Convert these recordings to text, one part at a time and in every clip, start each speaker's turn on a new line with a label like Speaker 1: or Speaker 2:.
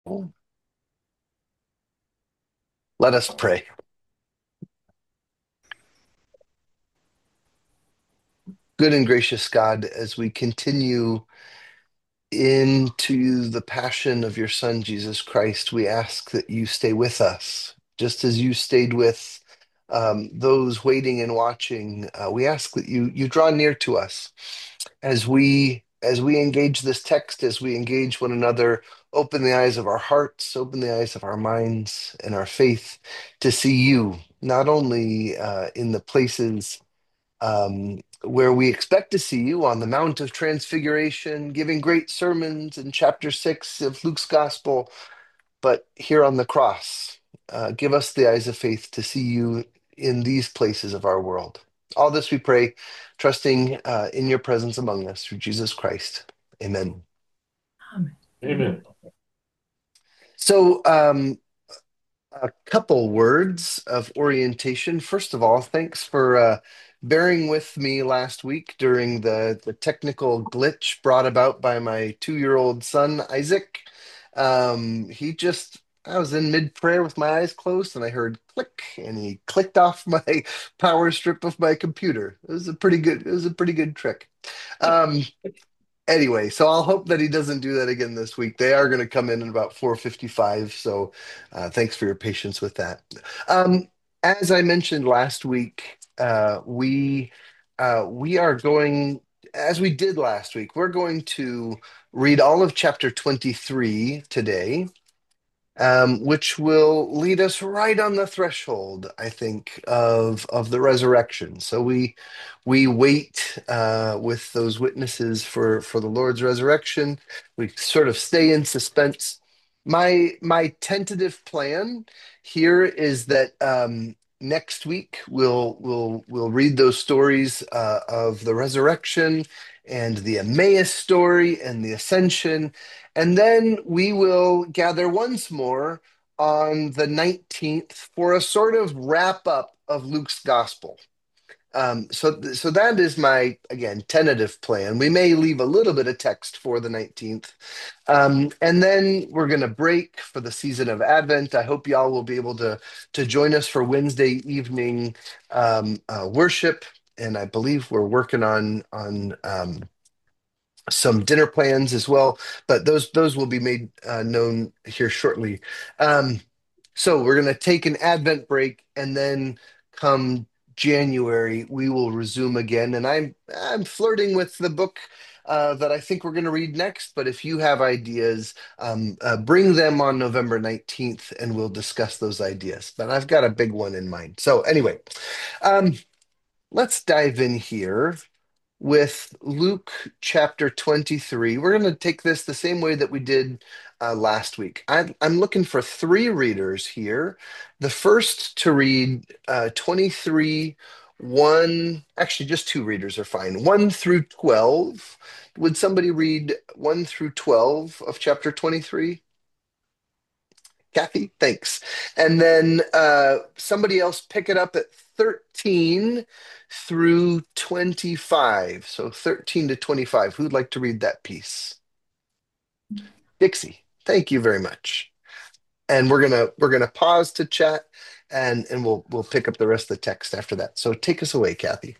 Speaker 1: Let us pray. Good and gracious God, as we continue into the passion of your Son, Jesus Christ, we ask that you stay with us, just as you stayed with those waiting and watching. We ask that you draw near to us as we engage this text, as we engage one another. Open the eyes of our hearts, open the eyes of our minds and our faith to see you, not only in the places where we expect to see you on the Mount of Transfiguration, giving great sermons in chapter 6 of Luke's Gospel, but here on the cross. Give us the eyes of faith to see you in these places of our world. All this we pray, trusting in your presence among us through Jesus Christ. Amen.
Speaker 2: Amen.
Speaker 3: Amen.
Speaker 1: So, a couple words of orientation. First of all, thanks for bearing with me last week during the technical glitch brought about by my 2-year-old son, Isaac. I was in mid prayer with my eyes closed and I heard click and he clicked off my power strip of my computer. It was a pretty good trick. Um, Anyway, so I'll hope that he doesn't do that again this week. They are going to come in at about 4:55, so thanks for your patience with that. Um, as I mentioned last week, we are going, as we did last week, we're going to read all of chapter 23 today, which will lead us right on the threshold, I think, of the resurrection. So we wait with those witnesses for the Lord's resurrection. We sort of stay in suspense. My tentative plan here is that next week we'll read those stories of the resurrection and the Emmaus story and the ascension, and then we will gather once more on the 19th for a sort of wrap up of Luke's gospel. So that is my, again, tentative plan. We may leave a little bit of text for the 19th. And then we're going to break for the season of Advent. I hope y'all will be able to join us for Wednesday evening worship. And I believe we're working on some dinner plans as well, but those will be made known here shortly. Um, so we're going to take an Advent break, and then come January we will resume again. And I'm flirting with the book that I think we're going to read next. But if you have ideas, bring them on November 19th, and we'll discuss those ideas. But I've got a big one in mind. So anyway, um, let's dive in here with Luke chapter 23. We're going to take this the same way that we did last week. I'm looking for three readers here. The first to read 23, actually, just two readers are fine, 1 through 12. Would somebody read 1 through 12 of chapter 23? Kathy, thanks. And then somebody else pick it up at 13 through 25. So 13 to 25. Who'd like to read that piece? Dixie, thank you very much. And we're gonna pause to chat, and we'll pick up the rest of the text after that. So take us away, Kathy.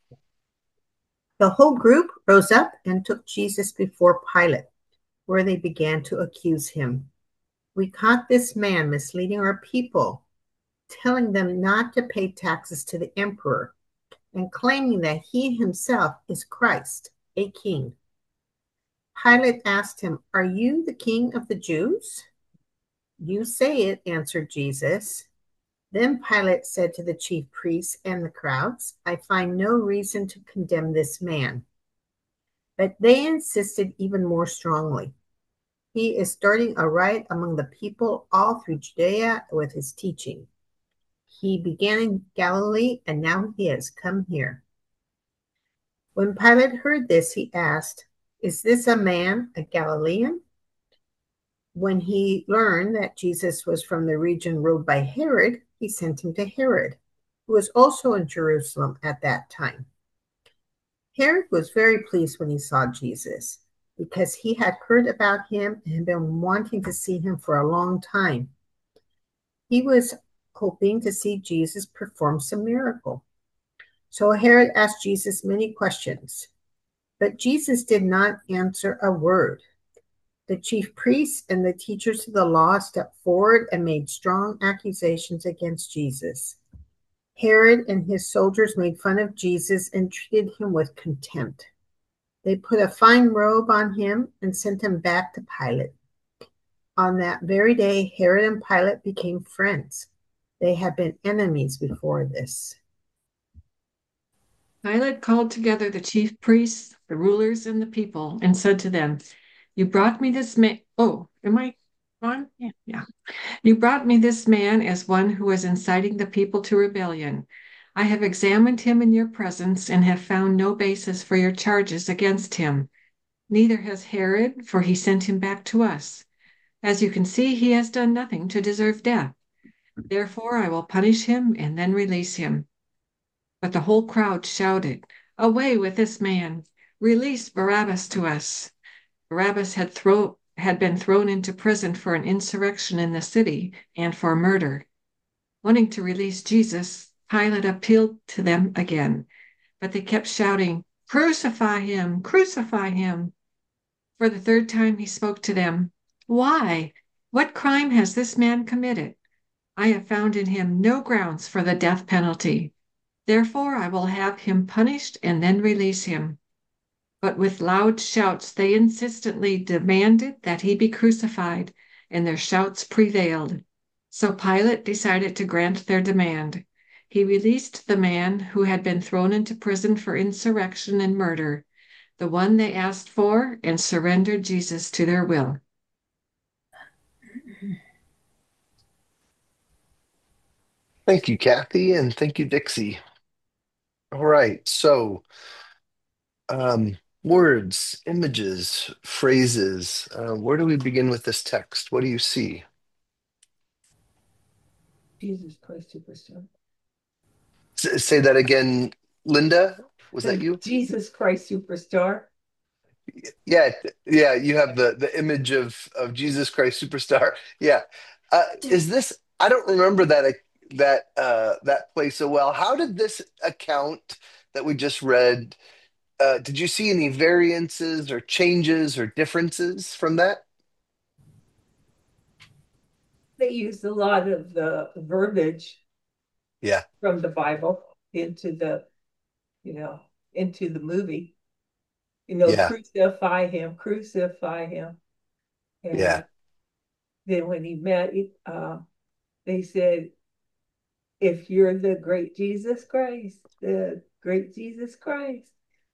Speaker 2: The whole group rose up and took Jesus before Pilate, where they began to accuse him. We caught this man misleading our people, telling them not to pay taxes to the emperor, and claiming that he himself is Christ, a king. Pilate asked him, "Are you the king of the Jews?" "You say it," answered Jesus. Then Pilate said to the chief priests and the crowds, "I find no reason to condemn this man." But they insisted even more strongly. "He is starting a riot among the people all through Judea with his teaching. He began in Galilee, and now he has come here." When Pilate heard this, he asked, "Is this a man, a Galilean?" When he learned that Jesus was from the region ruled by Herod, he sent him to Herod, who was also in Jerusalem at that time. Herod was very pleased when he saw Jesus, because he had heard about him and had been wanting to see him for a long time. He was hoping to see Jesus perform some miracle. So Herod asked Jesus many questions, but Jesus did not answer a word. The chief priests and the teachers of the law stepped forward and made strong accusations against Jesus. Herod and his soldiers made fun of Jesus and treated him with contempt. They put a fine robe on him and sent him back to Pilate. On that very day, Herod and Pilate became friends. They had been enemies before this.
Speaker 3: Pilate called together the chief priests, the rulers, and the people, and said to them, You brought me this man. Oh, am I on? Yeah, yeah. You brought me this man as one who was inciting the people to rebellion. I have examined him in your presence and have found no basis for your charges against him. Neither has Herod, for he sent him back to us. As you can see, he has done nothing to deserve death. Therefore, I will punish him and then release him. But the whole crowd shouted, Away with this man! Release Barabbas to us! Barabbas had been thrown into prison for an insurrection in the city and for murder. Wanting to release Jesus, Pilate appealed to them again, but they kept shouting, Crucify him! Crucify him! For the third time he spoke to them. Why? What crime has this man committed? I have found in him no grounds for the death penalty. Therefore I will have him punished and then release him. But with loud shouts they insistently demanded that he be crucified, and their shouts prevailed. So Pilate decided to grant their demand. He released the man who had been thrown into prison for insurrection and murder, the one they asked for, and surrendered Jesus to their will.
Speaker 1: Thank you, Kathy, and thank you, Dixie. All right, so words, images, phrases. Where do we begin with this text? What do you see?
Speaker 4: Jesus Christ Superstar.
Speaker 1: Say that again, Linda. Was that
Speaker 4: Said
Speaker 1: you?
Speaker 4: Jesus Christ Superstar.
Speaker 1: Yeah, yeah. You have the image of Jesus Christ Superstar. Yeah. Is this? I don't remember that play so well. How did this account that we just read? Did you see any variances or changes or differences from that?
Speaker 4: They used a lot of the verbiage
Speaker 1: Yeah,
Speaker 4: from the Bible into the, you know, into the movie.
Speaker 1: yeah,
Speaker 4: Crucify him, crucify him.
Speaker 1: yeah,
Speaker 4: And then when he met, they said, if you're the great Jesus Christ, the great Jesus Christ,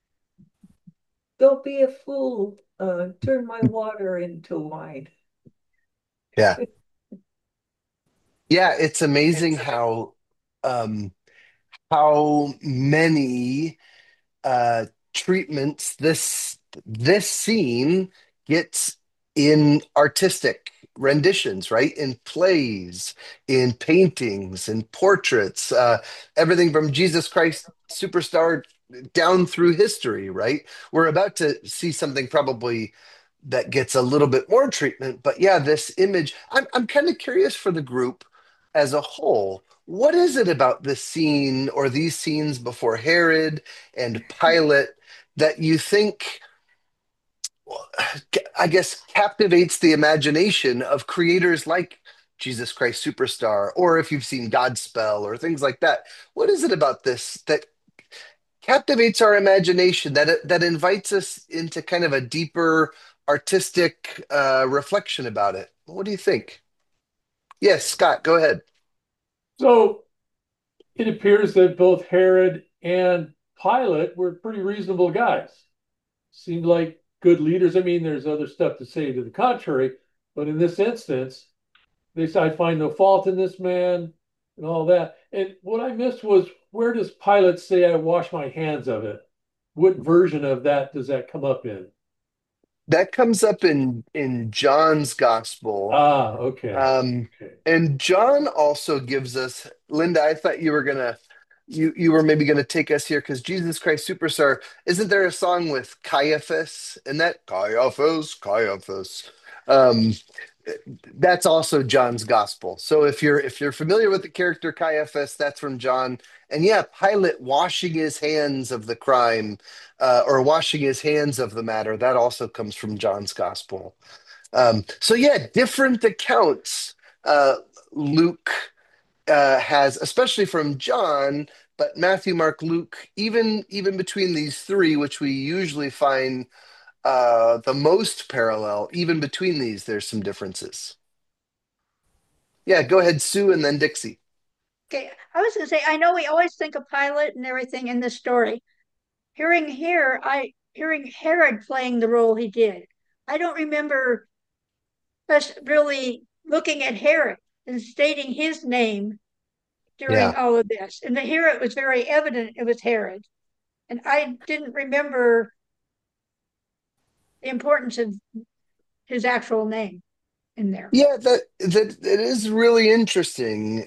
Speaker 4: don't be a fool. Turn my water into wine.
Speaker 1: yeah, yeah. It's amazing um, how many treatments this scene gets in artistic renditions, right? In plays, in paintings, in portraits, everything from Jesus Christ Superstar down through history, right? We're about to see something probably that gets a little bit more treatment, but yeah, this image, I'm kind of curious for the group as a whole. What is it about this scene or these scenes before Herod and Pilate that you think, I guess, captivates the imagination of creators like Jesus Christ Superstar, or if you've seen Godspell or things like that? What is it about this that captivates our imagination, that invites us into kind of a deeper artistic reflection about it? What do you think? Yes, Scott, go ahead.
Speaker 5: So it appears that both Herod and Pilate were pretty reasonable guys. Seemed like good leaders. I mean, there's other stuff to say to the contrary, but in this instance, they said, I find no fault in this man and all that. And what I missed was, where does Pilate say, I wash my hands of it? What version of that does that come up in?
Speaker 1: That comes up in John's gospel.
Speaker 5: Ah, okay.
Speaker 1: Um,
Speaker 5: Okay.
Speaker 1: and John also gives us, Linda, I thought you were gonna you were maybe going to take us here because Jesus Christ Superstar, isn't there a song with Caiaphas? And that Caiaphas, Caiaphas. Um, that's also John's gospel. So if you're familiar with the character Caiaphas, that's from John. And yeah, Pilate washing his hands of the crime, or washing his hands of the matter, that also comes from John's gospel. So yeah, different accounts. Luke has, especially from John, but Matthew, Mark, Luke, even between these three, which we usually find the most parallel, even between these, there's some differences. Yeah, go ahead, Sue, and then Dixie.
Speaker 6: Okay, I was going to say, I know we always think of Pilate and everything in this story. Hearing Herod playing the role he did, I don't remember us really looking at Herod and stating his name during
Speaker 1: Yeah.
Speaker 6: all of this. And here it was very evident it was Herod. And I didn't remember the importance of his actual name in there.
Speaker 1: Yeah, that it is really interesting.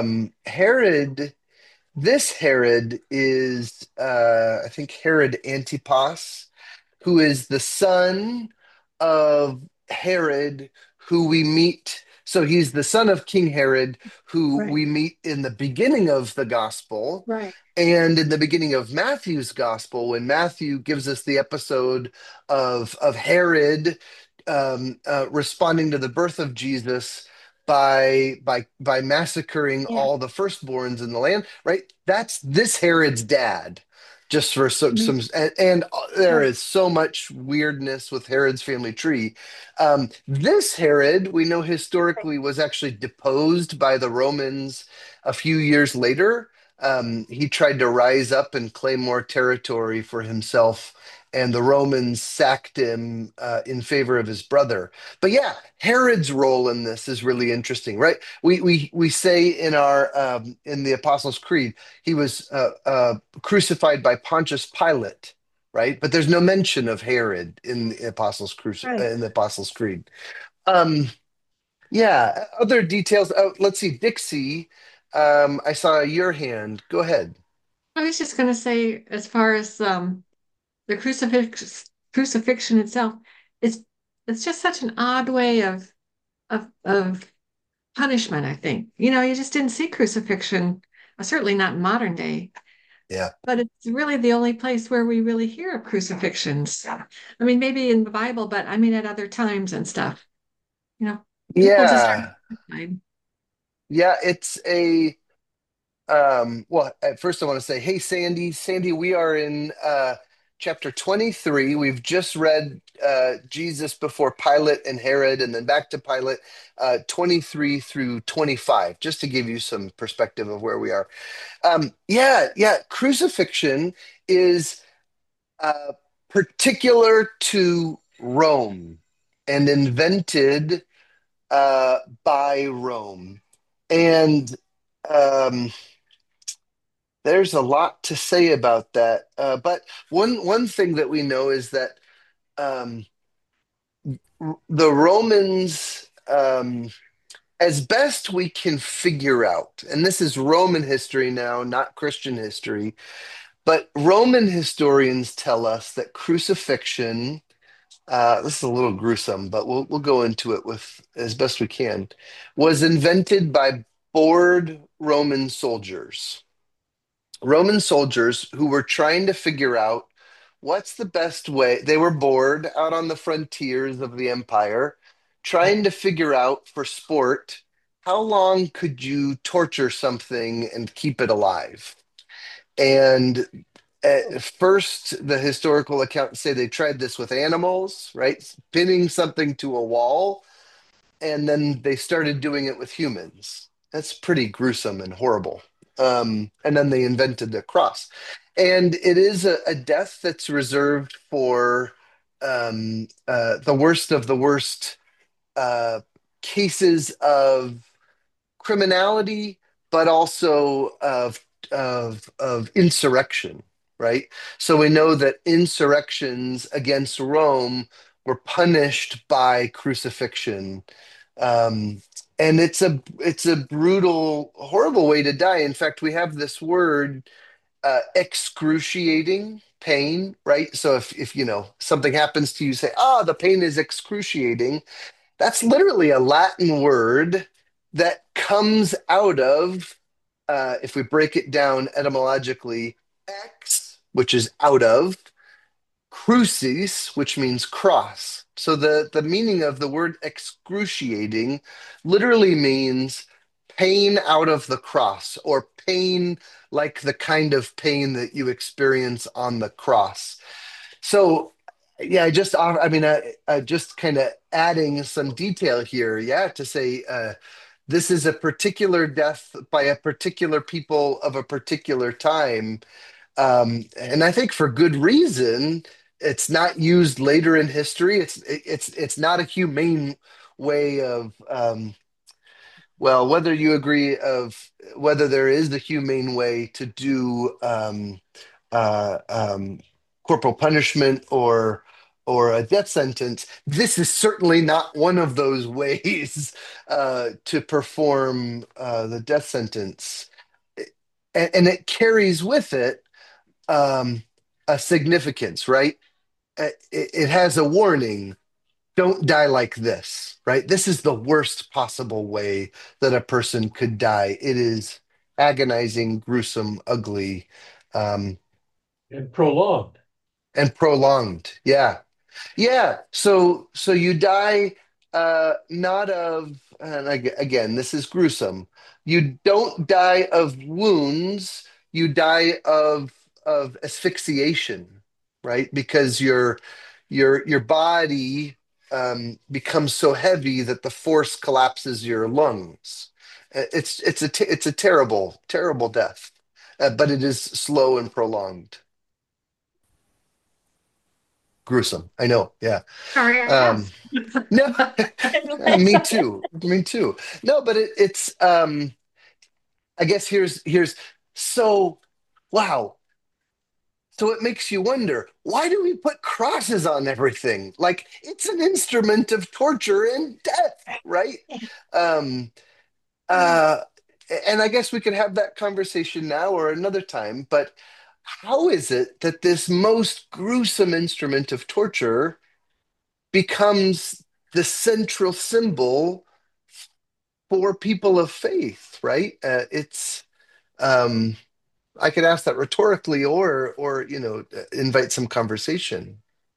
Speaker 1: Herod, this Herod is I think Herod Antipas, who is the son of Herod, who we meet. So he's the son of King Herod, who
Speaker 6: Right,
Speaker 1: we meet in the beginning of the gospel.
Speaker 6: right.
Speaker 1: And in the beginning of Matthew's gospel, when Matthew gives us the episode of Herod responding to the birth of Jesus by massacring
Speaker 6: Yeah.
Speaker 1: all the firstborns in the land, right? That's this Herod's dad. Just for
Speaker 6: Mhm.
Speaker 1: and there
Speaker 6: Right,
Speaker 1: is so much weirdness with Herod's family tree. This Herod, we know
Speaker 6: right.
Speaker 1: historically, was actually deposed by the Romans a few years later. He tried to rise up and claim more territory for himself, and the Romans sacked him in favor of his brother. But yeah, Herod's role in this is really interesting, right? We say in our in the Apostles' Creed, he was crucified by Pontius Pilate, right? But there's no mention of Herod in the
Speaker 6: Right.
Speaker 1: Apostles' Creed. Um, yeah, other details. Oh, let's see, Dixie. I saw your hand. Go ahead.
Speaker 3: I was just going to say, as far as the crucifixion itself, it's it's just such an odd way of punishment, I think. You just didn't see crucifixion, certainly not in modern day,
Speaker 1: Yeah.
Speaker 3: but it's really the only place where we really hear of crucifixions. I mean, maybe in the Bible, but I mean at other times and stuff. You know, people just
Speaker 1: Yeah.
Speaker 3: aren't crucified.
Speaker 1: Yeah, it's a well, at first I want to say, hey Sandy, Sandy, we are in chapter 23. We've just read Jesus before Pilate and Herod and then back to Pilate, 23 through 25, just to give you some perspective of where we are. Yeah, crucifixion is uh, particular to Rome and invented by Rome. And um, there's a lot to say about that. But one thing that we know is that um, the Romans, as best we can figure out, and this is Roman history now, not Christian history, but Roman historians tell us that crucifixion, this is a little gruesome, but we'll go into it with as best we can, was invented by bored Roman soldiers. Roman soldiers who were trying to figure out what's the best way. They were bored out on the frontiers of the empire, trying to figure out for sport how long could you torture something and keep it alive. And at first, the historical accounts say they tried this with animals, right? Pinning something to a wall, and then they started doing it with humans. That's pretty gruesome and horrible. And then they invented the cross. And it is a death that's reserved for the worst of the worst uh, cases of criminality, but also of insurrection, right? So we know that insurrections against Rome were punished by crucifixion, um, and it's a brutal, horrible way to die. In fact, we have this word, excruciating pain, right? So if something happens to you, say, "Ah, the pain is excruciating." That's literally a Latin word that comes out of, if we break it down etymologically, ex, which is out of, crucis, which means cross. So the meaning of the word excruciating literally means pain out of the cross, or pain like the kind of pain that you experience on the cross. So, yeah, I mean, just kind of adding some detail here, yeah, to say, this is a particular death by a particular people of a particular time, and I think for good reason. It's not used later in history. It's not a humane way of, well, whether you agree of whether there is the humane way to do, corporal punishment or a death sentence. This is certainly not one of those ways to perform the death sentence, and it carries with it, um, a significance, right? It has a warning. Don't die like this, right? This is the worst possible way that a person could die. It is agonizing, gruesome, ugly, um,
Speaker 5: and prolonged.
Speaker 1: and prolonged. Yeah. Yeah, so you die, not of, and again, this is gruesome. You don't die of wounds, you die of asphyxiation, right? Because your body, becomes so heavy that the force collapses your lungs. It's a terrible, terrible death, but it is slow and prolonged. Gruesome. I know. Yeah.
Speaker 6: Sorry, I
Speaker 1: Um,
Speaker 6: asked.
Speaker 1: no, me too. Me too. No, but it's, I guess here's so, wow. So it makes you wonder, why do we put crosses on everything? Like, it's an instrument of torture and death, right? Um uh and I guess we could have that conversation now or another time, but how is it that this most gruesome instrument of torture becomes the central symbol for people of faith, right? It's, um, I could ask that rhetorically, or invite some conversation.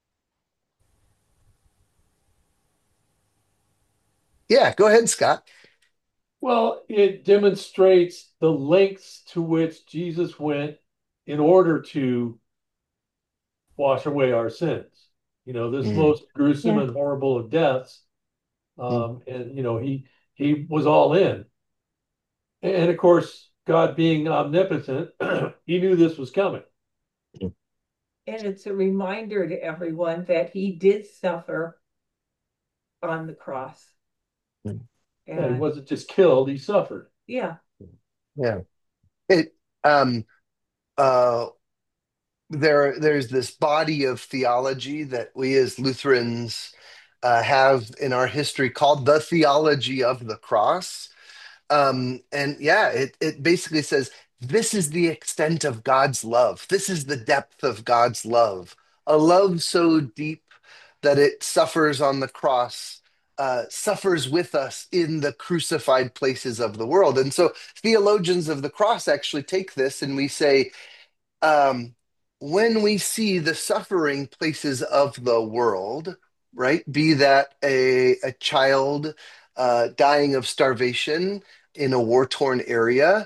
Speaker 1: Yeah, go ahead, Scott.
Speaker 5: Well, it demonstrates the lengths to which Jesus went in order to wash away our sins. This
Speaker 1: Mm,
Speaker 5: most gruesome
Speaker 6: Yeah.
Speaker 5: and horrible of deaths.
Speaker 1: mm,
Speaker 5: And he was all in. And of course, God being omnipotent, he knew this was coming.
Speaker 1: mm,
Speaker 4: And it's a reminder to everyone that he did suffer on the cross.
Speaker 1: mm.
Speaker 5: Yeah, he
Speaker 4: And
Speaker 5: wasn't just killed, he suffered.
Speaker 4: yeah,
Speaker 1: Yeah. It um uh there's this body of theology that we as Lutherans have in our history called the theology of the cross. And yeah, it basically says this is the extent of God's love. This is the depth of God's love. A love so deep that it suffers on the cross, suffers with us in the crucified places of the world. And so theologians of the cross actually take this and we say, um, when we see the suffering places of the world, right? Be that a child dying of starvation in a war-torn area,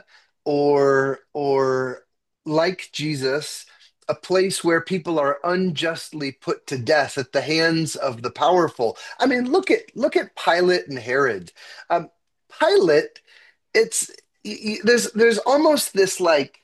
Speaker 1: or like Jesus, a place where people are unjustly put to death at the hands of the powerful. I mean, look at Pilate and Herod. Um, Pilate, it's there's almost this like,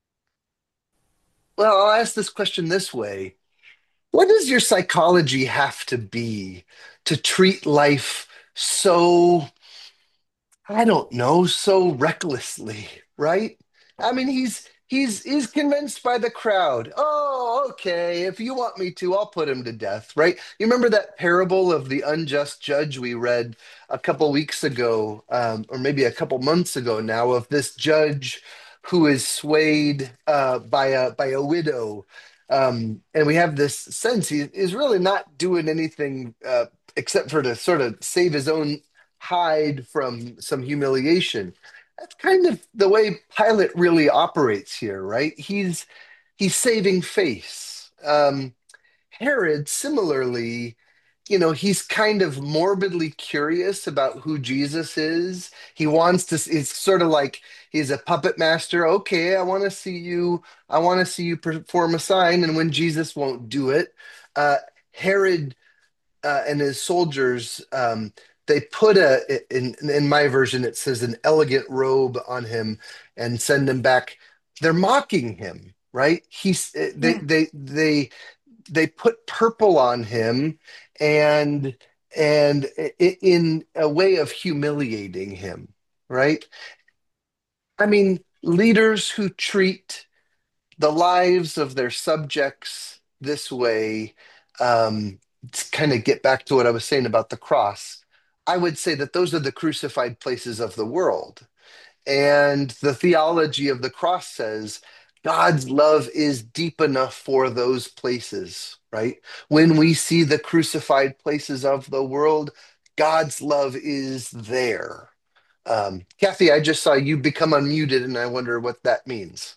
Speaker 1: well, I'll ask this question this way. What does your psychology have to be to treat life so, I don't know, so recklessly, right? I mean, he's convinced by the crowd. Oh, okay, if you want me to, I'll put him to death, right? You remember that parable of the unjust judge we read a couple weeks ago, or maybe a couple months ago now, of this judge who is swayed by a widow. And we have this sense he is really not doing anything except for to sort of save his own hide from some humiliation. That's kind of the way Pilate really operates here, right? He's saving face. Herod, similarly, he's kind of morbidly curious about who Jesus is. He wants to, it's sort of like he's a puppet master. Okay, I want to see you perform a sign. And when Jesus won't do it, uh, Herod and his soldiers, they put in my version, it says an elegant robe on him and send him back. They're mocking him, right?
Speaker 6: Yeah.
Speaker 1: They put purple on him and in a way of humiliating him, right? I mean, leaders who treat the lives of their subjects this way, to kind of get back to what I was saying about the cross, I would say that those are the crucified places of the world. And the theology of the cross says God's love is deep enough for those places, right? When we see the crucified places of the world, God's love is there. Kathy, I just saw you become unmuted, and I wonder what that means.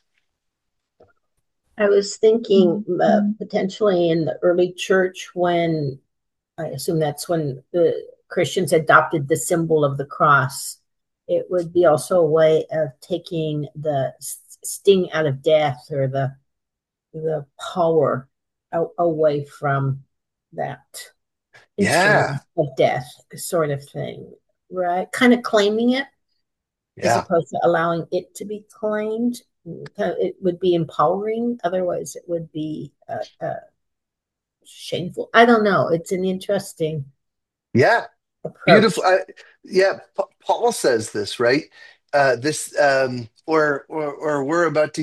Speaker 2: I was thinking potentially in the early church when I assume that's when the Christians adopted the symbol of the cross. It would be also a way of taking the sting out of death or the power away from that
Speaker 1: Yeah,
Speaker 2: instrument of death, sort of thing, right? Kind of claiming it as
Speaker 1: yeah.
Speaker 2: opposed to allowing it to be claimed. It would be empowering. Otherwise, it would be shameful. I don't know. It's an interesting
Speaker 1: Yeah, beautiful.
Speaker 2: approach.
Speaker 1: Yeah, Paul says this, right? This, or we're about to,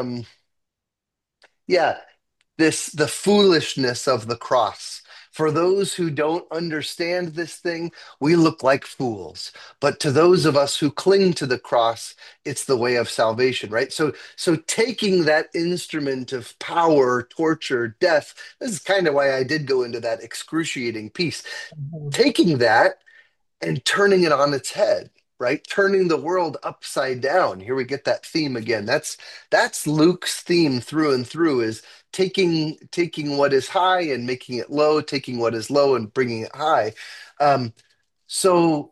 Speaker 1: yeah, this, the foolishness of the cross. For those who don't understand this thing, we look like fools. But to those of us who cling to the cross, it's the way of salvation, right? So taking that instrument of power, torture, death, this is kind of why I did go into that excruciating piece.
Speaker 2: Mhm.
Speaker 1: Taking that and turning it on its head, right? Turning the world upside down. Here we get that theme again. That's Luke's theme through and through, is taking what is high and making it low, taking what is low and bringing it high. Um, so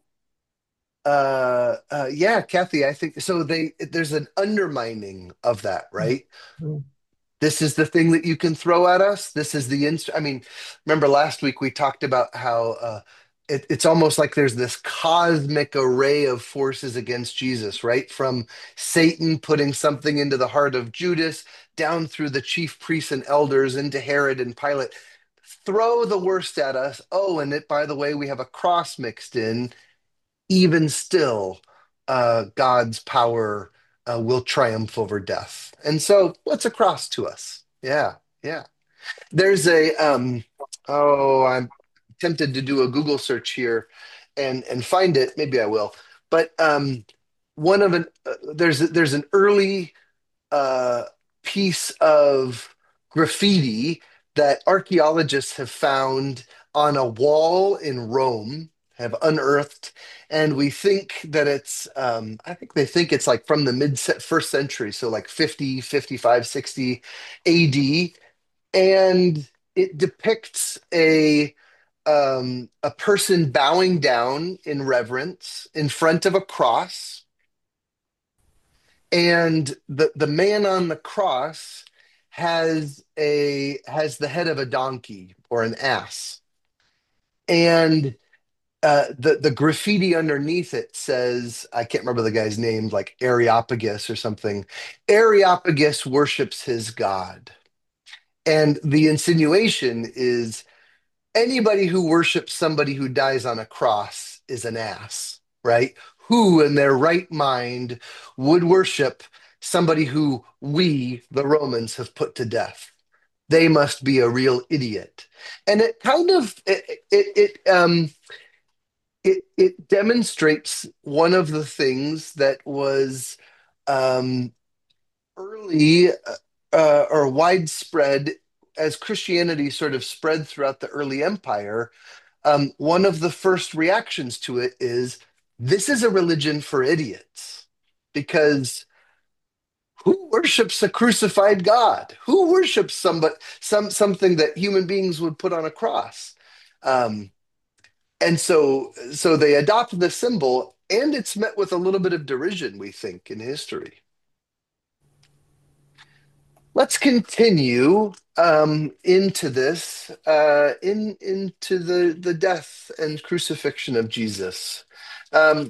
Speaker 1: yeah, Kathy, I think so. There's an undermining of that, right?
Speaker 2: Mhm.
Speaker 1: This is the thing that you can throw at us. This is the I mean, remember last week we talked about how it's almost like there's this cosmic array of forces against Jesus, right? From Satan putting something into the heart of Judas, down through the chief priests and elders, into Herod and Pilate. Throw the worst at us. Oh, and it, by the way, we have a cross mixed in. Even still, God's power will triumph over death. And so, what's a cross to us? Yeah, yeah. There's oh, I'm tempted to do a Google search here and find it. Maybe I will. But one of there's an early uh, piece of graffiti that archaeologists have found on a wall in Rome, have unearthed, and we think that it's, I think they think it's like from the mid first century, so like 50, 55, 60 AD, and it depicts a person bowing down in reverence in front of a cross, and the man on the cross has the head of a donkey or an ass, and the graffiti underneath it says, I can't remember the guy's name, like Areopagus or something. Areopagus worships his god, and the insinuation is anybody who worships somebody who dies on a cross is an ass, right? Who in their right mind would worship somebody who we, the Romans, have put to death? they must be a real idiot. And it kind of it demonstrates one of the things that was um, early or widespread as Christianity sort of spread throughout the early empire. One of the first reactions to it is this is a religion for idiots because who worships a crucified God? Who worships something that human beings would put on a cross? Um, and so they adopt the symbol, and it's met with a little bit of derision, we think, in history. Let's continue into this, into the death and crucifixion of Jesus. Um,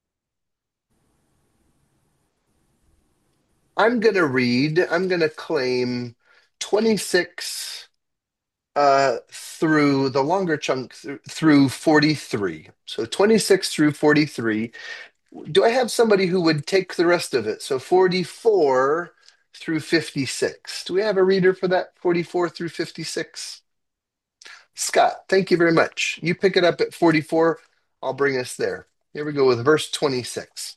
Speaker 1: I'm going to claim 26 through the longer chunk through 43. So 26 through 43. Do I have somebody who would take the rest of it? So 44 through 56. Do we have a reader for that? 44 through 56? Scott, thank you very much. You pick it up at 44. I'll bring us there. Here we go with verse 26.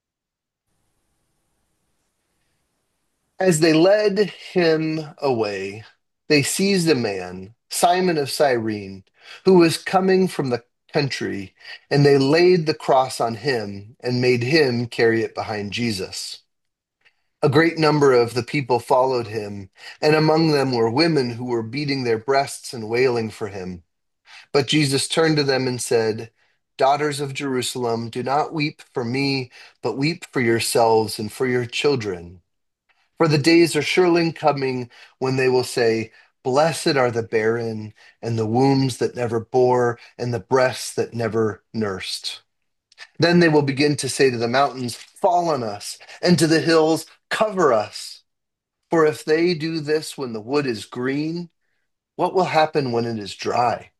Speaker 1: As they led him away, they seized a man, Simon of Cyrene, who was coming from the country, and they laid the cross on him and made him carry it behind Jesus. A great number of the people followed him, and among them were women who were beating their breasts and wailing for him. But Jesus turned to them and said, Daughters of Jerusalem, do not weep for me, but weep for yourselves and for your children. For the days are surely coming when they will say, Blessed are the barren, and the wombs that never bore, and the breasts that never nursed. Then they will begin to say to the mountains, Fall on us, and to the hills, Cover us. For if they do this when the wood is green, what will happen when it is dry?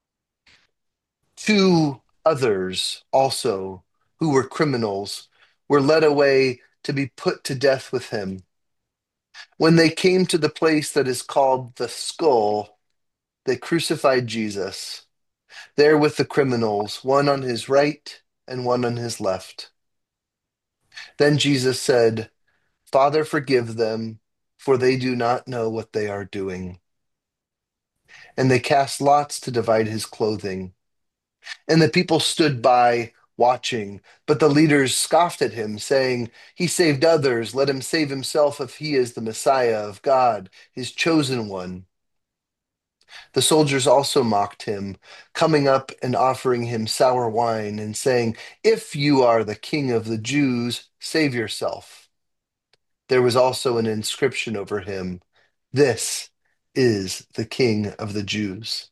Speaker 1: Two others also, who were criminals, were led away to be put to death with him. When they came to the place that is called the Skull, they crucified Jesus, there with the criminals, one on his right and one on his left. Then Jesus said, Father, forgive them, for they do not know what they are doing. And they cast lots to divide his clothing. And the people stood by watching, but the leaders scoffed at him, saying, He saved others, let him save himself if he is the Messiah of God, his chosen one. The soldiers also mocked him, coming up and offering him sour wine, and saying, If you are the king of the Jews, save yourself. There was also an inscription over him, This is the King of the Jews.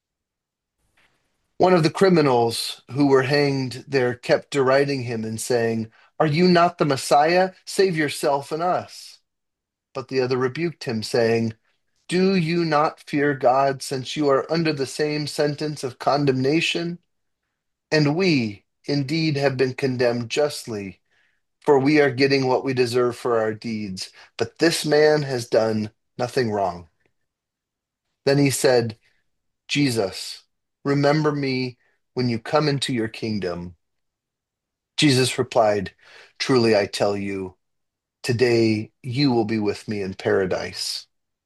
Speaker 1: One of the criminals who were hanged there kept deriding him and saying, Are you not the Messiah? Save yourself and us. But the other rebuked him, saying, Do you not fear God, since you are under the same sentence of condemnation? And we, indeed, have been condemned justly, for we are getting what we deserve for our deeds. But this man has done nothing wrong. Then he said, Jesus, remember me when you come into your kingdom. Jesus replied, Truly I tell you, today you will be with me in paradise.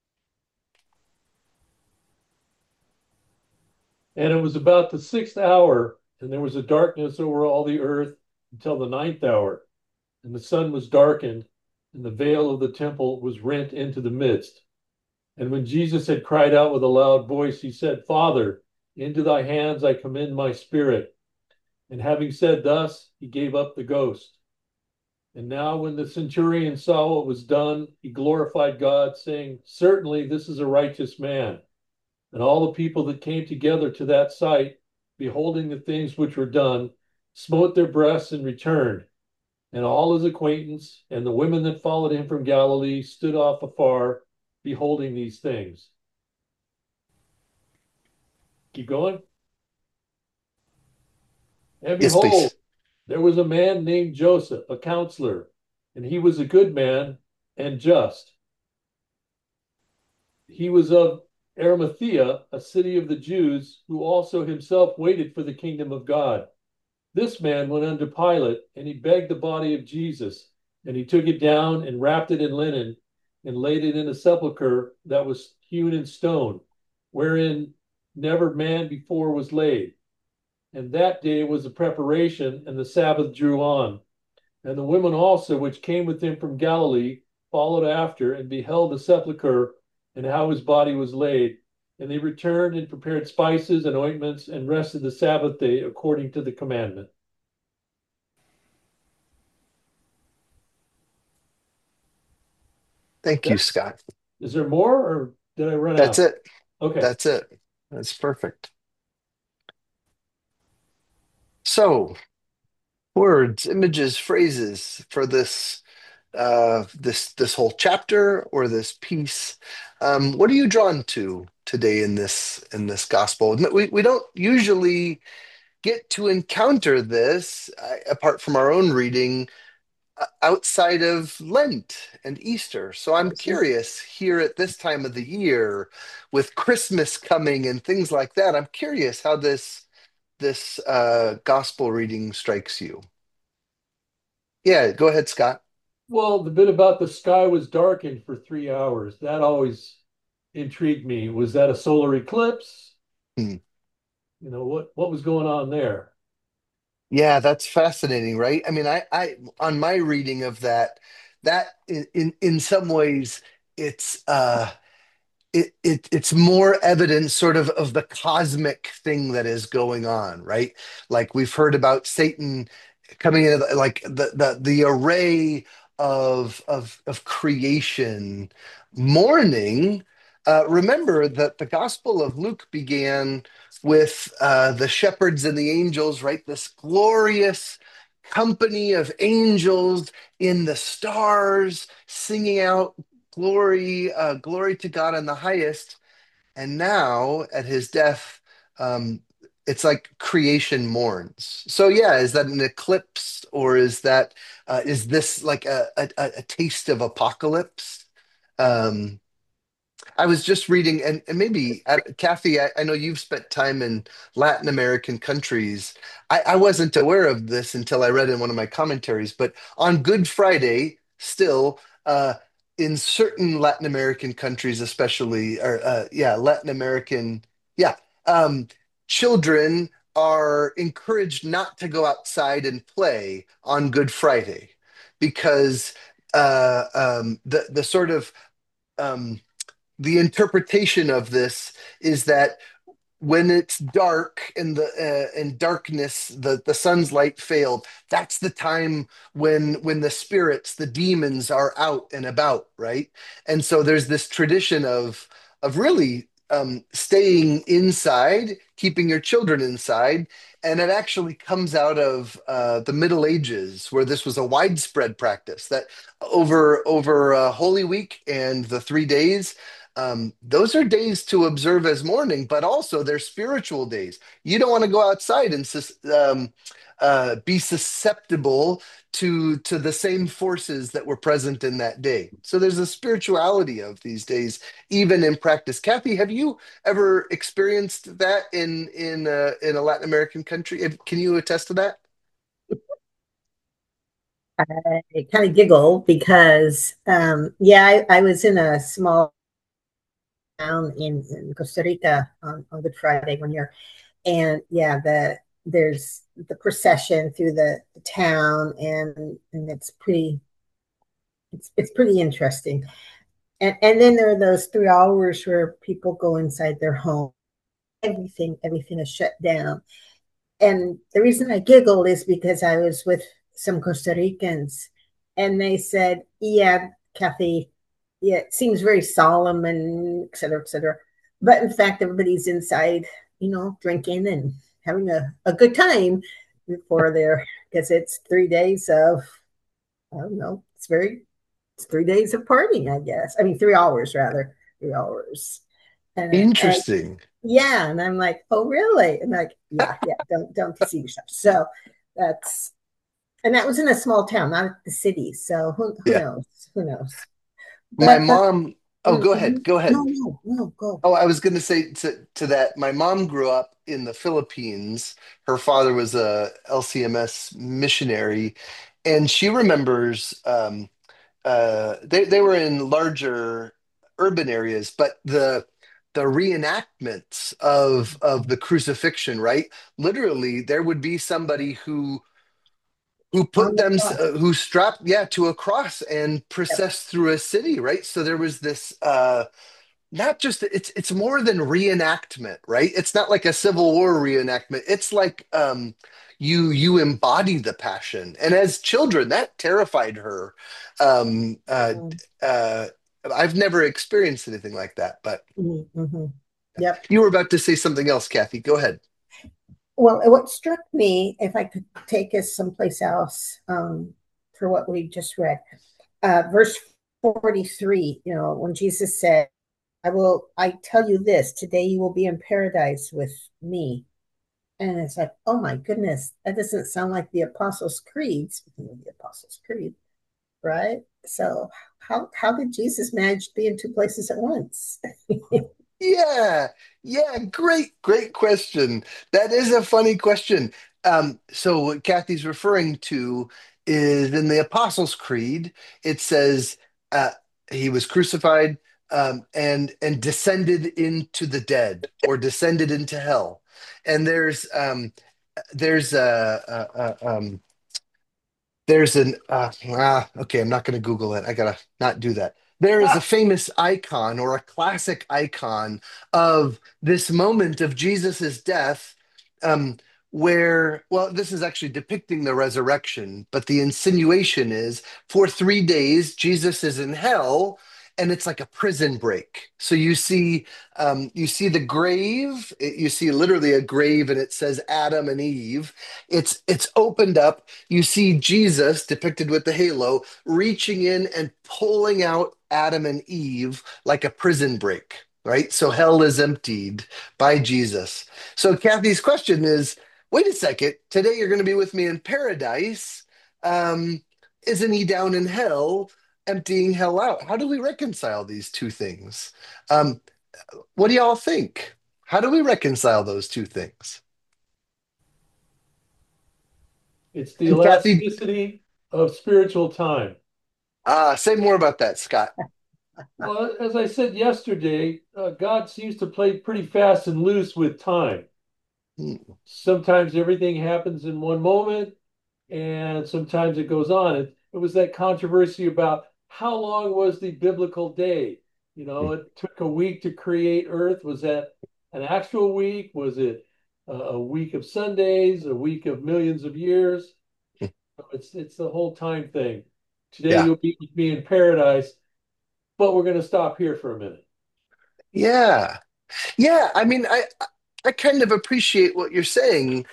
Speaker 5: And it was about the 6th hour, and there was a darkness over all the earth until the 9th hour. And the sun was darkened, and the veil of the temple was rent into the midst. And when Jesus had cried out with a loud voice, he said, Father, into thy hands I commend my spirit. And having said thus, he gave up the ghost. And now, when the centurion saw what was done, he glorified God, saying, Certainly this is a righteous man. And all the people that came together to that sight, beholding the things which were done, smote their breasts and returned. And all his acquaintance and the women that followed him from Galilee stood off afar, beholding these things. Keep going. And
Speaker 1: Yes,
Speaker 5: behold,
Speaker 1: please.
Speaker 5: there was a man named Joseph, a counselor, and he was a good man and just, He was of Arimathea, a city of the Jews, who also himself waited for the kingdom of God. This man went unto Pilate, and he begged the body of Jesus. And he took it down and wrapped it in linen and laid it in a sepulchre that was hewn in stone, wherein never man before was laid. And that day was the preparation, and the Sabbath drew on. And the women also, which came with him from Galilee, followed after and beheld the sepulchre and how his body was laid. And they returned and prepared spices and ointments and rested the Sabbath day according to the commandment.
Speaker 1: Thank you, Scott.
Speaker 5: Is there more or did I run
Speaker 1: That's
Speaker 5: out?
Speaker 1: it.
Speaker 5: Okay.
Speaker 1: That's it. That's perfect. So, words, images, phrases for this whole chapter or this piece. What are you drawn to today in this gospel? We don't usually get to encounter this apart from our own reading outside of Lent and Easter. So I'm curious here at this time of the year with Christmas coming and things like that. I'm curious how this gospel reading strikes you. Yeah, go ahead, Scott.
Speaker 5: Well, the bit about the sky was darkened for 3 hours, that always intrigued me. Was that a solar eclipse?
Speaker 1: Hmm.
Speaker 5: What was going on there?
Speaker 1: Yeah, that's fascinating, right? I mean, I on my reading of that, that in some ways it's it's more evidence sort of the cosmic thing that is going on, right? Like we've heard about Satan coming in, like the array of creation mourning. Remember that the Gospel of Luke began with the shepherds and the angels, right? This glorious company of angels in the stars singing out glory, glory to God in the highest. And now at his death, um, it's like creation mourns. So yeah, is that an eclipse, or is this like a taste of apocalypse? Um, I was just reading, and maybe Kathy, I know you've spent time in Latin American countries. I wasn't aware of this until I read in one of my commentaries, but on Good Friday, still, in certain Latin American countries, especially, or yeah, Latin American, yeah, um, children are encouraged not to go outside and play on Good Friday because the sort of um, the interpretation of this is that when it's dark and the in darkness the sun's light failed, that's the time when the spirits, the demons, are out and about, right? And so there's this tradition of really staying inside, keeping your children inside. And it actually comes out of the Middle Ages, where this was a widespread practice that over Holy Week and the 3 days, those are days to observe as mourning, but also they're spiritual days. You don't want to go outside and be susceptible to the same forces that were present in that day. So there's a spirituality of these days, even in practice. Kathy, have you ever experienced that in a Latin American country? Can you attest to that?
Speaker 2: I kind of giggle because, yeah, I was in a small town in Costa Rica on Good Friday one year, and yeah, there's the procession through the town, and it's pretty interesting. And then there are those 3 hours where people go inside their home. Everything is shut down. And the reason I giggle is because I was with some Costa Ricans, and they said, "Yeah, Kathy, yeah, it seems very solemn and et cetera, et cetera. But in fact, everybody's inside, drinking and having a good time before they're, because it's 3 days of, I don't know, it's 3 days of partying, I guess. I mean, 3 hours rather, 3 hours." And
Speaker 1: Interesting.
Speaker 2: yeah, and I'm like, "Oh, really?" And like, yeah, yeah, don't deceive yourself. So that's, and that was in a small town, not the city. So who
Speaker 1: Yeah.
Speaker 2: knows? Who knows?
Speaker 1: My
Speaker 2: But
Speaker 1: mom, Oh, go ahead. Go
Speaker 2: No,
Speaker 1: ahead.
Speaker 2: no, no, go.
Speaker 1: Oh, I was going to say to that, my mom grew up in the Philippines. Her father was a LCMS missionary, and she remembers they were in larger urban areas, but the reenactments of the crucifixion, right? Literally, there would be somebody who
Speaker 2: On
Speaker 1: put
Speaker 2: the
Speaker 1: them
Speaker 2: cross.
Speaker 1: who strapped, yeah, to a cross and
Speaker 2: Yep.
Speaker 1: processed through a city, right? So there was this not just it's more than reenactment, right? It's not like a Civil War reenactment. It's like you embody the passion. And as children, that terrified her. Um uh
Speaker 2: Mhm.
Speaker 1: uh I've never experienced anything like that, but
Speaker 2: Mhm. Yep.
Speaker 1: you were about to say something else, Kathy. Go ahead.
Speaker 2: Well, what struck me, if I could take us someplace else, for what we just read, verse 43, when Jesus said, I tell you this, today you will be in paradise with me. And it's like, oh my goodness, that doesn't sound like the Apostles' Creed. Speaking of the Apostles' Creed, right? So how did Jesus manage to be in two places at once?
Speaker 1: Yeah, yeah, great question. That is a funny question. So what Kathy's referring to is in the Apostles' Creed, it says uh, he was crucified and descended into the dead or descended into hell. And there's there's an okay, I'm not going to Google it. I gotta not do that. There is a famous icon or a classic icon of this moment of Jesus's death, um, where well, this is actually depicting the resurrection, but the insinuation is for 3 days Jesus is in hell, and it's like a prison break. So you see the grave, you see literally a grave, and it says Adam and Eve. It's opened up. You see Jesus depicted with the halo reaching in and pulling out Adam and Eve like a prison break, right? So hell is emptied by Jesus. So Kathy's question is, wait a second, today you're going to be with me in paradise. Um, isn't he down in hell, emptying hell out? How do we reconcile these two things? Um, what do y'all think? How do we reconcile those two things?
Speaker 5: It's the
Speaker 1: And Kathy,
Speaker 5: elasticity of spiritual time.
Speaker 1: say more about that, Scott.
Speaker 5: Well, as I said yesterday, God seems to play pretty fast and loose with time.
Speaker 1: Hmm.
Speaker 5: Sometimes everything happens in one moment, and sometimes it goes on. It was that controversy about how long was the biblical day? It took a week to create Earth. Was that an actual week? Was it a week of Sundays, a week of millions of years? It's the whole time thing. Today
Speaker 1: Yeah.
Speaker 5: you'll be with me in paradise, but we're going to stop here for a minute.
Speaker 1: Yeah. Yeah. I mean, I kind of appreciate what you're saying.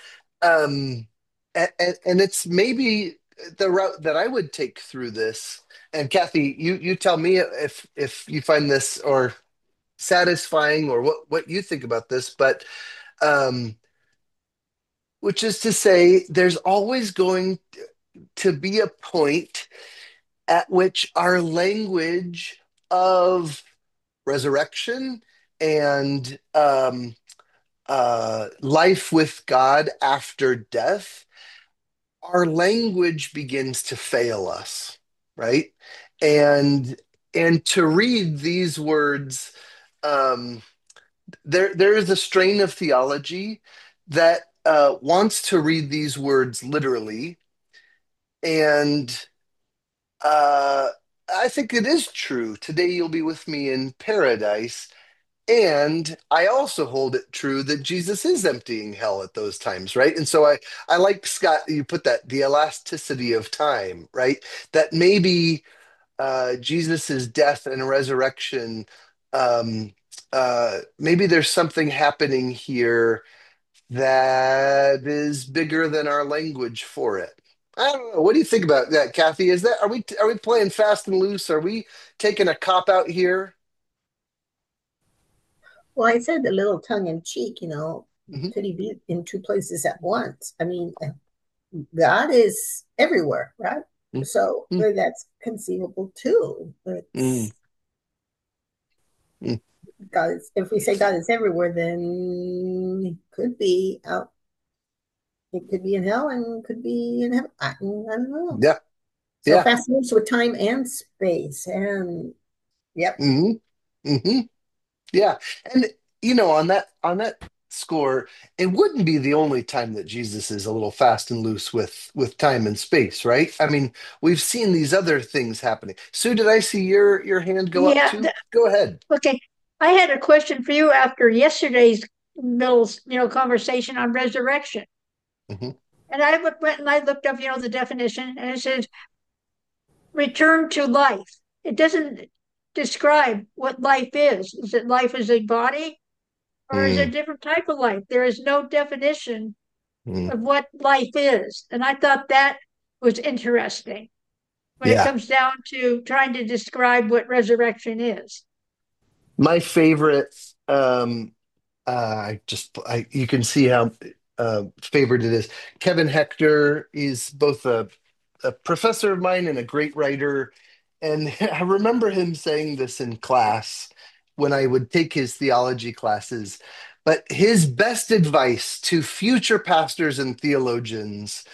Speaker 1: And it's maybe the route that I would take through this. And Kathy, you tell me if you find this or satisfying or what you think about this, but um, which is to say, there's always going to be a point at which our language of resurrection and life with God after death, our language begins to fail us, right? And and to read these words, um, there is a strain of theology that wants to read these words literally, and uh, I think it is true. Today you'll be with me in paradise. And I also hold it true that Jesus is emptying hell at those times, right? And so I like Scott, you put that the elasticity of time, right? That maybe Jesus's death and resurrection, um, maybe there's something happening here that is bigger than our language for it. I don't know. What do you think about that, Kathy? Is that are we playing fast and loose? Are we taking a cop out here?
Speaker 2: Well, I said a little tongue in cheek,
Speaker 1: Mhm.
Speaker 2: could he be in two places at once? I mean, God is everywhere, right?
Speaker 1: Mm,
Speaker 2: So
Speaker 1: mm,
Speaker 2: that's conceivable too.
Speaker 1: mm. Mm.
Speaker 2: God is, if we say God is everywhere, then it could be out. It could be in hell and it could be in heaven. I don't know.
Speaker 1: Yeah,
Speaker 2: So
Speaker 1: yeah.
Speaker 2: fast moves with time and space. And yep.
Speaker 1: Hmm. Hmm. Yeah. And on that score, it wouldn't be the only time that Jesus is a little fast and loose with time and space, right? I mean, we've seen these other things happening. Sue, did I see your hand go up
Speaker 6: Yeah.
Speaker 1: too? Go ahead.
Speaker 6: Okay. I had a question for you after yesterday's conversation on resurrection.
Speaker 1: Hmm.
Speaker 6: And I went and I looked up, the definition, and it says return to life. It doesn't describe what life is. Is it life as a body or is it a
Speaker 1: Mm,
Speaker 6: different type of life? There is no definition
Speaker 1: mm.
Speaker 6: of what life is. And I thought that was interesting when it
Speaker 1: Yeah.
Speaker 6: comes down to trying to describe what resurrection is.
Speaker 1: My favorite, you can see how favorite it is. Kevin Hector is both a professor of mine and a great writer. And I remember him saying this in class when I would take his theology classes. But his best advice to future pastors and theologians,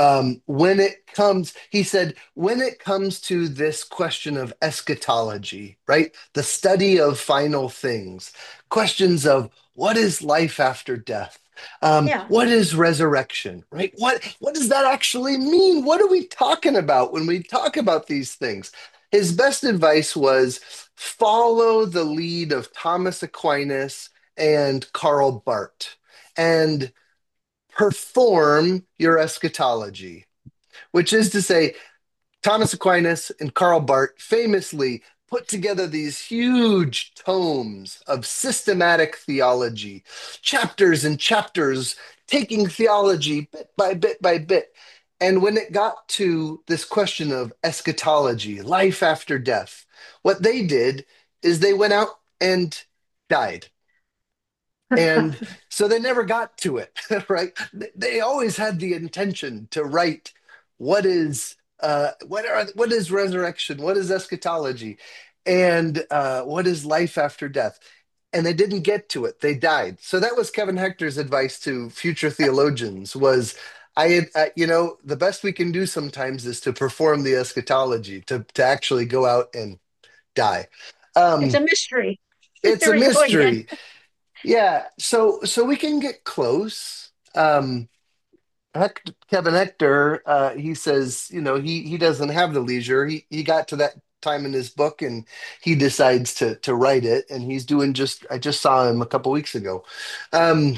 Speaker 1: he said, when it comes to this question of eschatology, right? The study of final things, questions of what is life after death?
Speaker 6: Yeah.
Speaker 1: What is resurrection, right? What does that actually mean? What are we talking about when we talk about these things? His best advice was follow the lead of Thomas Aquinas and Karl Barth and perform your eschatology, which is to say, Thomas Aquinas and Karl Barth famously put together these huge tomes of systematic theology, chapters and chapters, taking theology bit by bit by bit. And when it got to this question of eschatology, life after death, what they did is they went out and died. And so they never got to it, right? They always had the intention to write what is resurrection, what is eschatology, and what is life after death. And they didn't get to it. They died. So that was Kevin Hector's advice to future theologians was the best we can do sometimes is to perform the eschatology, to actually go out and die.
Speaker 6: It's
Speaker 1: Um,
Speaker 6: a mystery.
Speaker 1: it's a
Speaker 6: There we go again.
Speaker 1: mystery. Yeah, so we can get close. Kevin Hector, he says, he doesn't have the leisure. He got to that time in his book, and he decides to write it. And he's doing just. I just saw him a couple weeks ago. Um,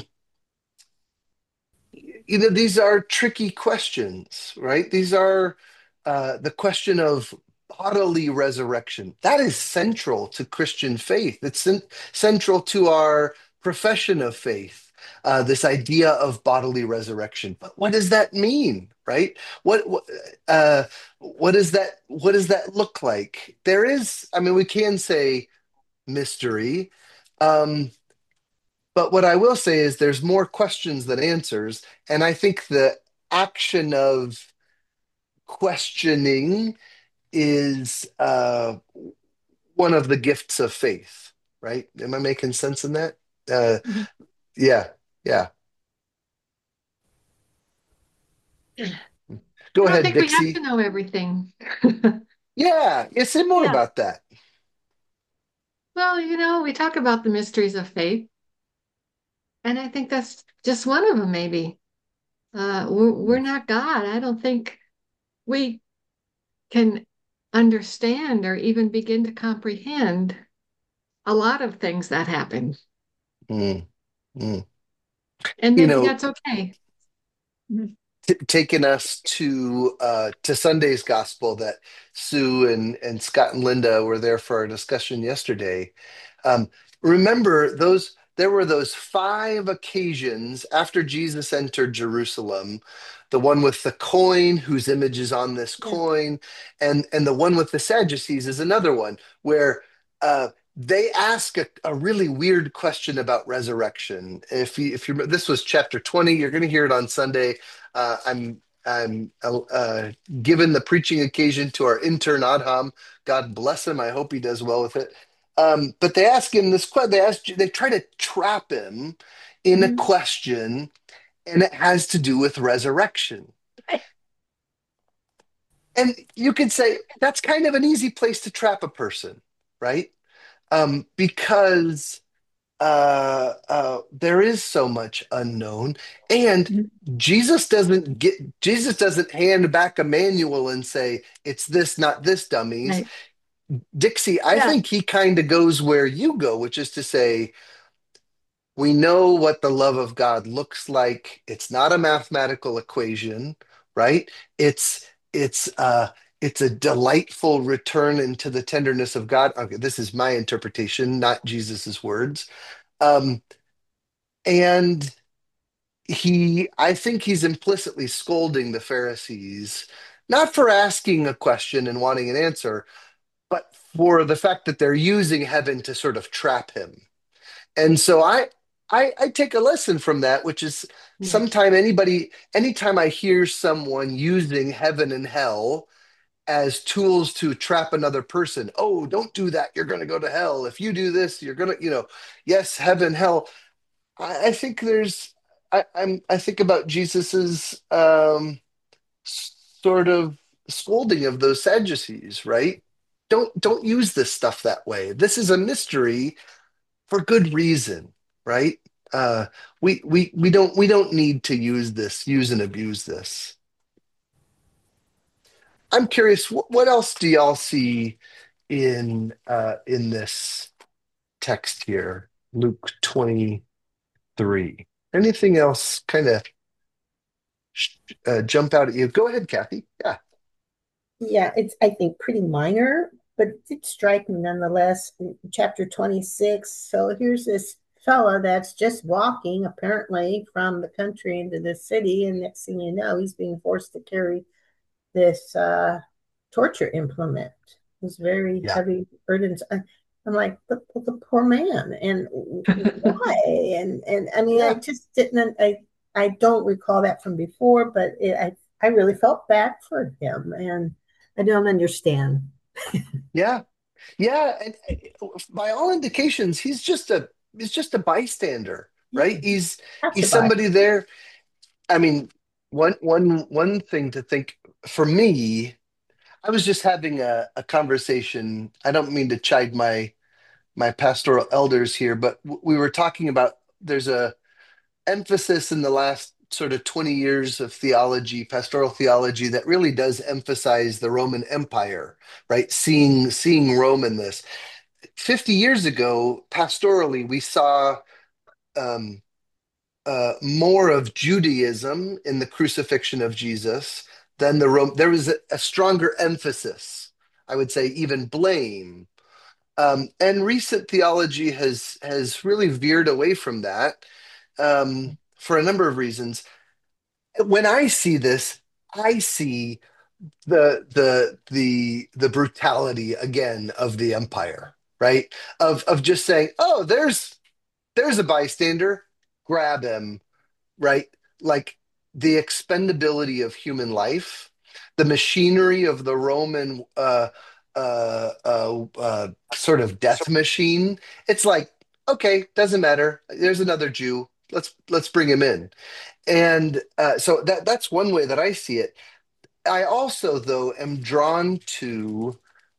Speaker 1: these are tricky questions, right? These are the question of bodily resurrection. That is central to Christian faith. It's central to our profession of faith. This idea of bodily resurrection. But what does that mean, right? Uh, what does that look like? There is, I mean, we can say mystery. Um, but what I will say is there's more questions than answers. And I think the action of questioning is one of the gifts of faith, right? Am I making sense in that? Uh,
Speaker 3: Mhm.
Speaker 1: yeah, yeah.
Speaker 3: I
Speaker 1: Go
Speaker 3: don't
Speaker 1: ahead,
Speaker 3: think we have to
Speaker 1: Dixie.
Speaker 3: know everything.
Speaker 1: Yeah, say more
Speaker 6: Yeah.
Speaker 1: about that.
Speaker 3: Well, we talk about the mysteries of faith, and I think that's just one of them, maybe. We're not God. I don't think we can understand or even begin to comprehend a lot of things that happen.
Speaker 1: Mm, mm.
Speaker 3: And
Speaker 1: You
Speaker 3: maybe
Speaker 1: know,
Speaker 3: that's okay.
Speaker 6: Mhm.
Speaker 1: taking us to Sunday's gospel that Sue and Scott and Linda were there for our discussion yesterday. Um, remember those there were those five occasions after Jesus entered Jerusalem, the one with the coin whose image is on this
Speaker 6: Yeah.
Speaker 1: coin, and the one with the Sadducees is another one where they ask a really weird question about resurrection. If you this was chapter 20, you're going to hear it on Sunday. I'm given the preaching occasion to our intern Adham. God bless him. I hope he does well with it. But they ask him this question. They try to trap him in a
Speaker 6: Mhm.
Speaker 1: question, and it has to do with resurrection. And you could say that's kind of an easy place to trap a person, right? Because there is so much unknown, and
Speaker 6: Mhm.
Speaker 1: Jesus doesn't hand back a manual and say it's this, not this, dummies.
Speaker 6: Right.
Speaker 1: Dixie, I
Speaker 6: Yeah.
Speaker 1: think he kind of goes where you go, which is to say, we know what the love of God looks like. It's not a mathematical equation, right? It's it's uh it's a delightful return into the tenderness of God. Okay, this is my interpretation, not Jesus's words. Um, and I think he's implicitly scolding the Pharisees, not for asking a question and wanting an answer, but for the fact that they're using heaven to sort of trap him. And so I take a lesson from that, which is
Speaker 3: Yeah.
Speaker 1: anytime I hear someone using heaven and hell as tools to trap another person, oh, don't do that. You're going to go to hell. If you do this, you're going to, yes, heaven, hell. I think I think about Jesus's sort of scolding of those Sadducees, right? Don't use this stuff that way. This is a mystery for good reason, right? Uh, we don't need to use and abuse this. I'm curious, what else do y'all see in this text here, Luke 23? Anything else kind of jump out at you? Go ahead, Kathy. Yeah,
Speaker 2: Yeah, it's, I think, pretty minor, but it's striking nonetheless. In chapter 26. So here's this fella that's just walking, apparently, from the country into the city, and next thing you know, he's being forced to carry this torture implement. This very
Speaker 1: yeah,
Speaker 2: heavy burdens. I'm like, the poor man, and why? And I mean, I
Speaker 1: yeah,
Speaker 2: just didn't. I don't recall that from before, but I really felt bad for him, and I don't understand.
Speaker 1: yeah, yeah. And by all indications, he's just a bystander,
Speaker 2: Yeah,
Speaker 1: right? He's
Speaker 2: passerby.
Speaker 1: somebody there. I mean, one thing to think for me, I was just having a conversation. I don't mean to chide my pastoral elders here, but we were talking about there's a emphasis in the last sort of 20 years of theology, pastoral theology, that really does emphasize the Roman Empire, right? Seeing Rome in this. 50 years ago, pastorally, we saw um, more of Judaism in the crucifixion of Jesus than the Rome. There was a stronger emphasis, I would say, even blame. And recent theology has really veered away from that for a number of reasons. When I see this, I see the brutality again of the empire, right? Of just saying, oh, there's a bystander, grab him, right? Like the expendability of human life, the machinery of the Roman sort of death machine. It's like, okay, doesn't matter. There's another Jew. Let's bring him in. And so that's one way that I see it. I also, though, am drawn to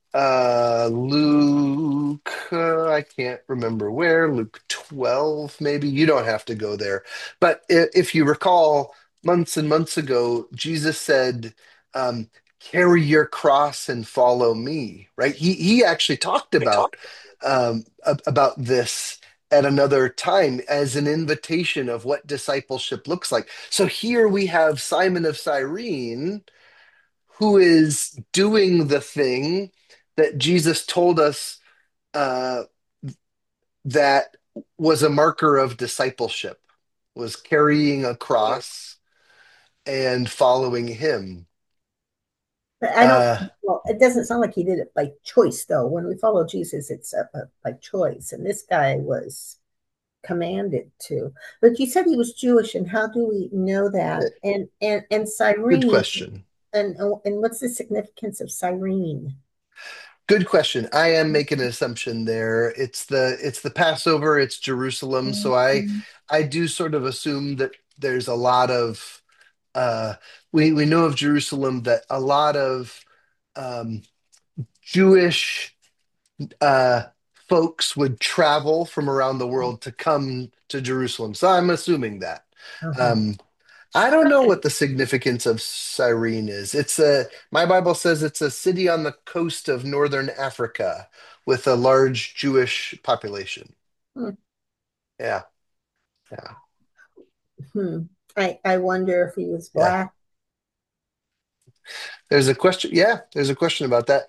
Speaker 1: Luke, I can't remember where, Luke 12, maybe. You don't have to go there. But if you recall, months and months ago, Jesus said, carry your cross and follow me, right? He actually talked about this at another time as an invitation of what discipleship looks like. So here we have Simon of Cyrene who is doing the thing that Jesus told us uh, that was a marker of discipleship, was carrying a cross and following him.
Speaker 2: But I don't,
Speaker 1: Uh,
Speaker 2: well, it doesn't sound like he did it by choice, though. When we follow Jesus, it's by choice. And this guy was commanded to. But you said he was Jewish, and how do we know that? And
Speaker 1: Good
Speaker 2: Cyrene,
Speaker 1: question.
Speaker 2: and what's the significance of Cyrene?
Speaker 1: Good question. I am making an assumption there. It's the Passover, it's Jerusalem, so I do sort of assume that there's a lot of we know of Jerusalem that a lot of um, Jewish uh, folks would travel from around the world to come to Jerusalem. So I'm assuming that.
Speaker 2: Uh-huh.
Speaker 1: Um, I don't know what the significance of Cyrene is. My Bible says it's a city on the coast of northern Africa with a large Jewish population.
Speaker 2: Hmm.
Speaker 1: Yeah, yeah,
Speaker 2: Hmm. I wonder if he was
Speaker 1: yeah.
Speaker 2: black.
Speaker 1: There's a question. Yeah, there's a question about that.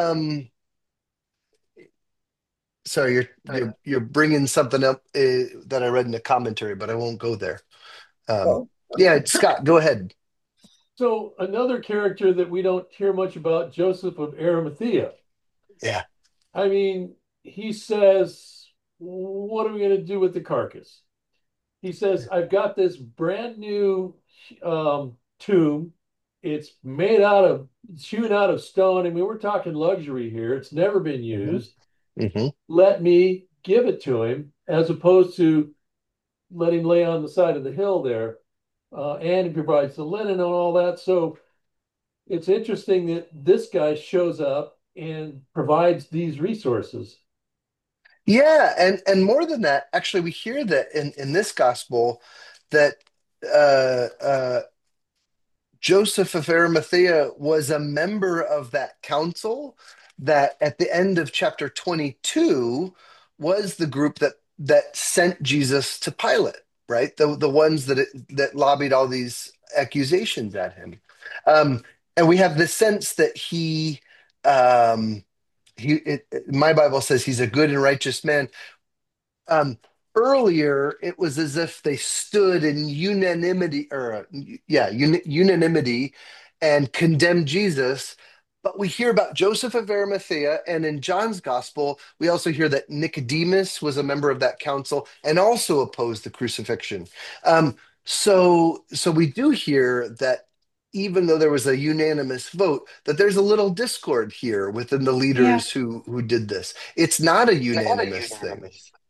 Speaker 1: Sorry, you're bringing something up that I read in the commentary, but I won't go there. Um,
Speaker 2: Oh,
Speaker 1: yeah, Scott, go ahead.
Speaker 5: So another character that we don't hear much about, Joseph of Arimathea.
Speaker 1: Yeah,
Speaker 5: I mean, he says, what are we going to do with the carcass? He says, I've got this brand new tomb. It's made out of, hewn out of stone. I mean, we're talking luxury here. It's never been
Speaker 1: hmm
Speaker 5: used.
Speaker 1: hmm
Speaker 5: Let me give it to him, as opposed to let him lay on the side of the hill there. And he provides the linen and all that. So it's interesting that this guy shows up and provides these resources.
Speaker 1: Yeah, and more than that, actually, we hear that in this gospel that uh, Joseph of Arimathea was a member of that council that at the end of chapter 22 was the group that sent Jesus to Pilate, right? The ones that lobbied all these accusations at him. Um, and we have the sense that um, my Bible says he's a good and righteous man. um, Earlier, it was as if they stood in unanimity, unanimity, and condemned Jesus. But we hear about Joseph of Arimathea, and in John's gospel, we also hear that Nicodemus was a member of that council and also opposed the crucifixion. Um, so we do hear that even though there was a unanimous vote, that there's a little discord here within the
Speaker 3: Yeah.
Speaker 1: leaders who did this. It's not a unanimous thing.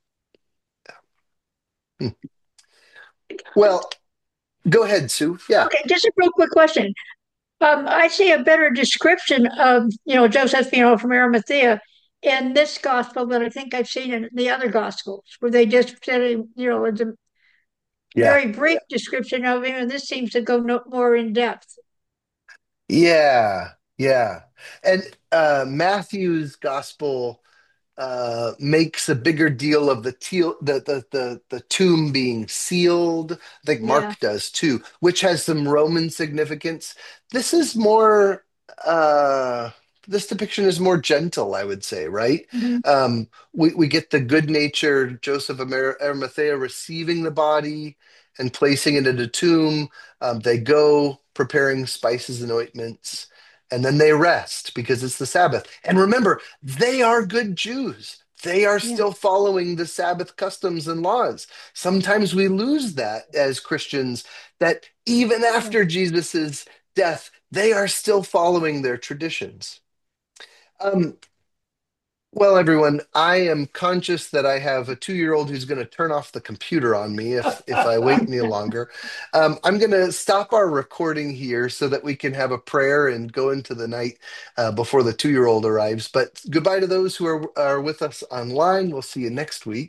Speaker 1: Hmm. Well, go ahead, Sue. Yeah,
Speaker 6: Okay, just a real quick question. I see a better description of, Joseph, from Arimathea in this gospel than I think I've seen in the other gospels, where they just said, it's a
Speaker 1: yeah,
Speaker 6: very brief description of him, and this seems to go no, more in depth.
Speaker 1: yeah, yeah. And Matthew's gospel makes a bigger deal of the tomb being sealed. I think
Speaker 6: Yeah.
Speaker 1: Mark does too, which has some Roman significance. This is more. Uh, this depiction is more gentle, I would say, right?
Speaker 6: Hmm.
Speaker 1: We get the good natured Joseph of Arimathea receiving the body and placing it in a tomb. They go preparing spices and ointments. And then they rest because it's the Sabbath. And remember, they are good Jews. They are
Speaker 6: Yeah.
Speaker 1: still following the Sabbath customs and laws. Sometimes we lose that as Christians, that even
Speaker 6: Yeah.
Speaker 1: after Jesus's death, they are still following their traditions. Um, well, everyone, I am conscious that I have a 2-year old who's going to turn off the computer on me if I wait any longer. I'm going to stop our recording here so that we can have a prayer and go into the night before the 2-year old arrives. But goodbye to those who are with us online. We'll see you next week.